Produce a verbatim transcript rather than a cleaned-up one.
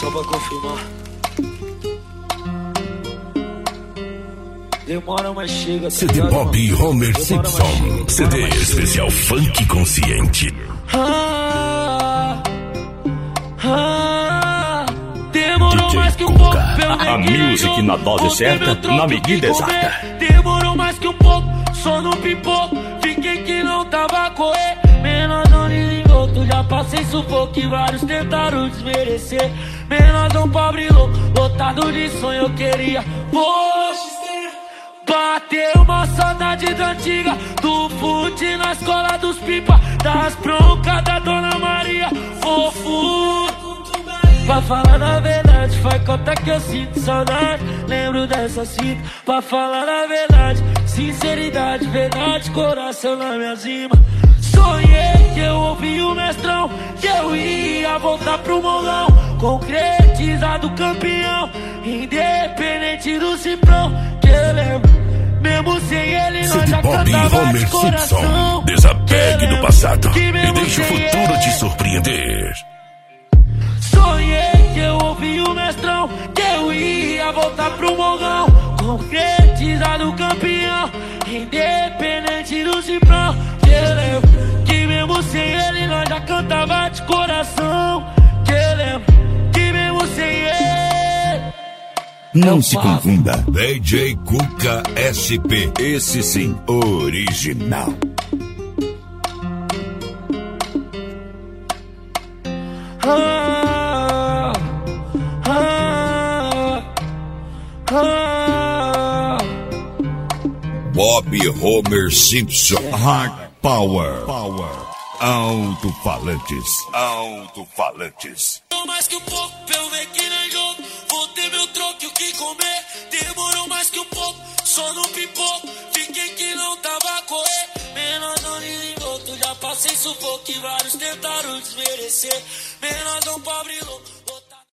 só pra confirmar. Demora, mas chega. C D Pop Homer Simpson. C D especial Funk Consciente. Ah, ah, demorou D J mais que um Cuca. pouco pra eu ver A que music na dose voltei certa, meu troco na medida que comer. exata. Demorou mais que um pouco, só no pipoco. Fiquei que não tava a correr. Menor desligou, tu já passei sufoco e vários tentaram desmerecer. Menor pobre louco, lotado de sonho eu queria. Poxa, bateu uma saudade da antiga, do fute na escola dos pipa, das broncas da Dona Maria. Fofo, pra falar a verdade, faz conta que eu sinto saudade. Lembro dessa cita, pra falar a verdade, sinceridade, verdade, coração na minha cima. Sonhei que eu ouvi o mestrão, que eu ia voltar pro molão, concretizado campeão, independente do cifrão. Que eu lembro, mesmo sem ele nós já cantava de coração. Desapegue do passado e deixe o futuro te surpreender. Sonhei que eu ouvi o mestrão, que eu ia voltar pro mogão, concretizado campeão, independente do cifrão. Que eu lembro, que mesmo sem ele nós já cantava de coração. Que eu lembro, que mesmo sem ele. Não se confunda. D J Cuca S P. Esse sim, original. Ah, ah, ah. Bob Homer Simpson. Hard Power. Power. Alto-falantes. Alto-falantes. Mais que um pouco pra eu ver que nem jogo, vou ter meu troco e o que comer. Demorou mais que um pouco, só no pipoco. Fiquei que não tava a correr. Menor não desligou, tu já passei sufoco e vários tentaram desmerecer. Menor não pobre louco.